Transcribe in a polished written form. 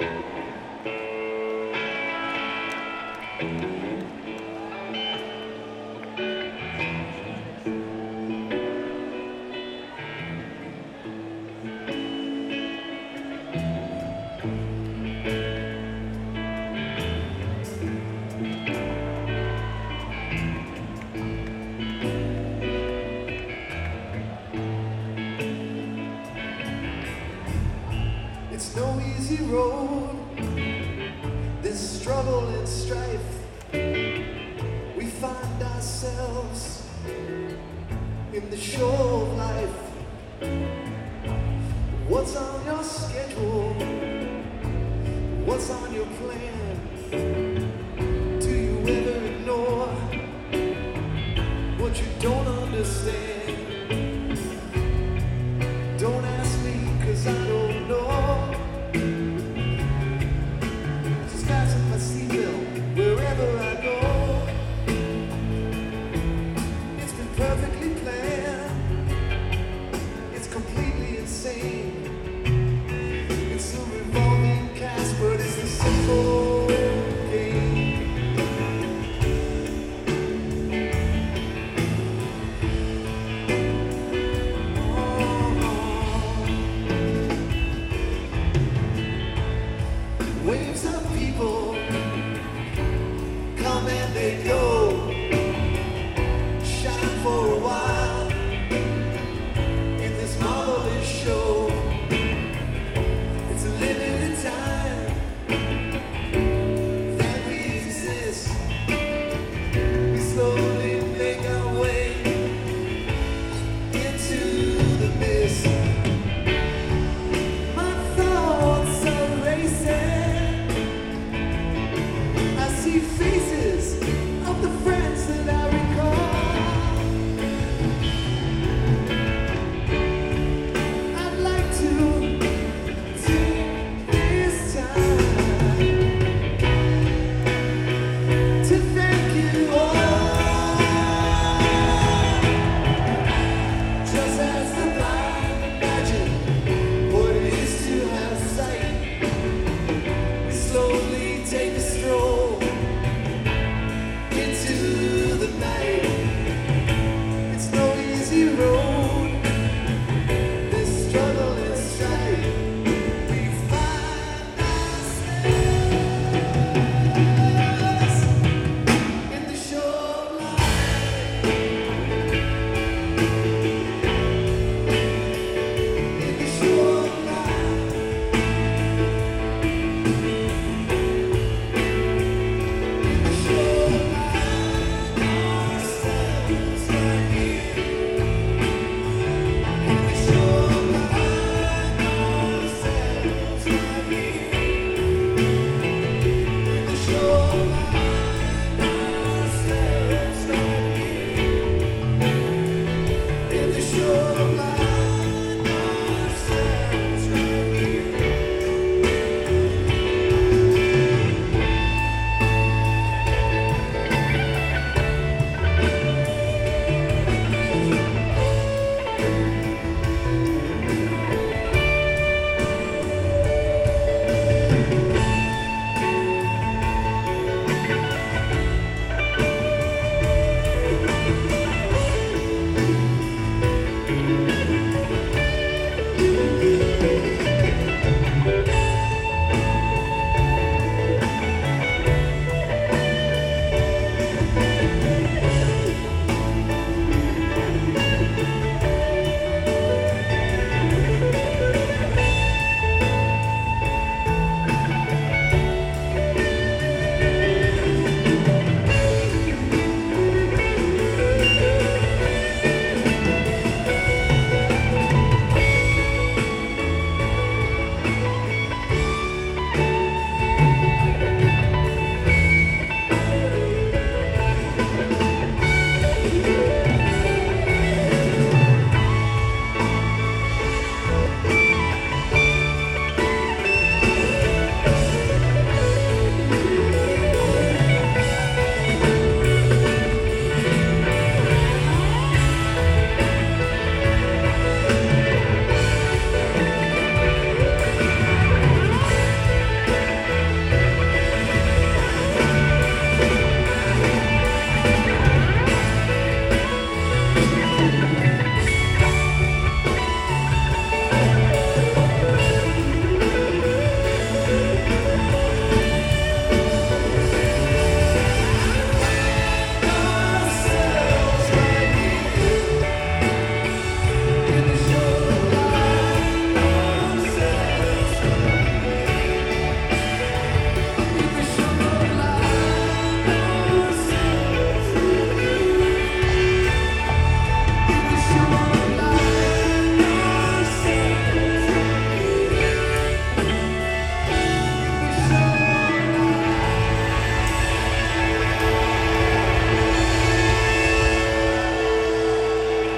It's no easy road, there's struggle and strife. We find ourselves in the show of life. What's on your schedule? What's on your plan? Do you ever ignore what you don't understand? Don't ask me, 'cause I don't know. Just fasten my seatbelt wherever I go. It's been perfectly planned. It's completely insane. It's a revolving cast, but it's the simple game. Waves of people come and they go, shine for a while in this marvelous show. It's a limited time that we exist. We slowly make our way into the mist.